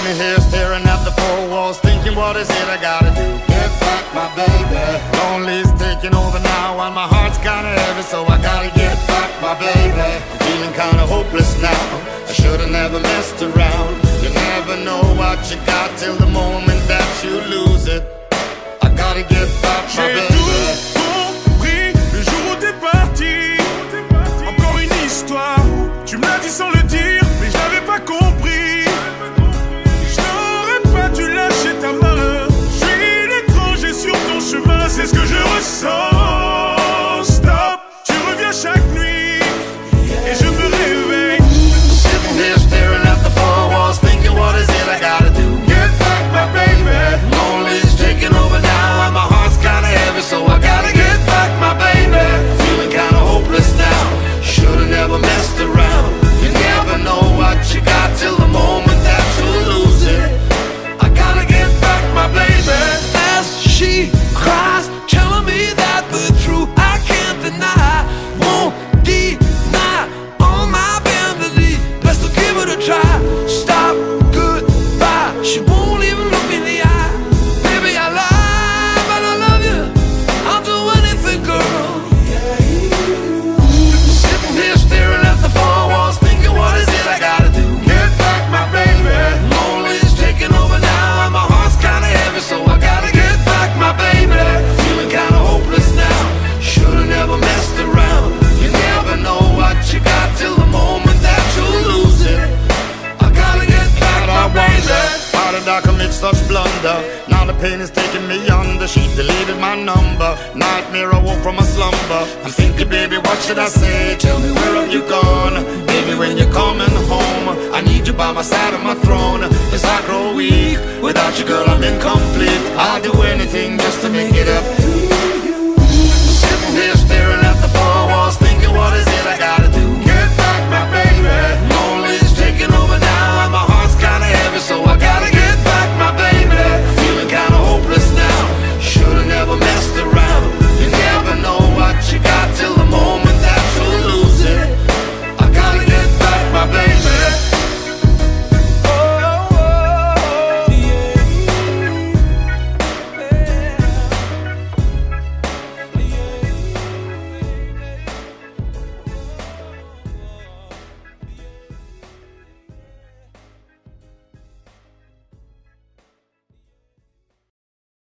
me here staring at the four walls, thinking what is it I gotta do? Get back my baby. Lonely's taking over now and my heart's kinda heavy, so I gotta get back my baby. I'm feeling kinda hopeless now, I should've never messed around. You never know what you got till the moment that you lose it. I gotta get back my baby. J'ai tout compris le jour où t'es parti. Encore une histoire, tu me l'as dit sans le dire, mais je l'avais pas compris. Je n'aurais pas dû lâcher ta main. Je suis l'étranger sur ton chemin, c'est ce que je ressens. Stop, tu reviens chaque nuit et je me réveille. Sitting here staring at the four walls, thinking what is it I gotta do? Get back my baby. Lonely's taking over now and my heart's kinda heavy, so I gotta get back my baby. Feeling kinda hopeless now, should've never messed around. You never know what you got till the moment that you lose it. I gotta get back my baby. As she cries, telling me that the truth I can't deny, won't deny all my vanity. Best to give it a try. Stop, goodbye. She won't even look me in the eye. Baby, I lie, but I love you. I'll do anything, girl. Sitting here staring at the four walls, thinking what is it I gotta do? Get back my baby. Lonely's taking over now and my heart's kinda heavy, so I gotta get back my baby. Feeling kinda hopeless now, should've never messed around. You never know what you got till the moment that you lose it. I gotta get back my baby. How did I commit such blunder? Now the pain is taking me under. She deleted my number. Nightmare, I woke from a slumber. I'm thinking, baby, what should I say? Tell me, where have you gone? Baby, when you're coming home, I need you by my side of my throne. As I grow weak, without you, girl, I'm incomplete. I'll do anything just to make it up.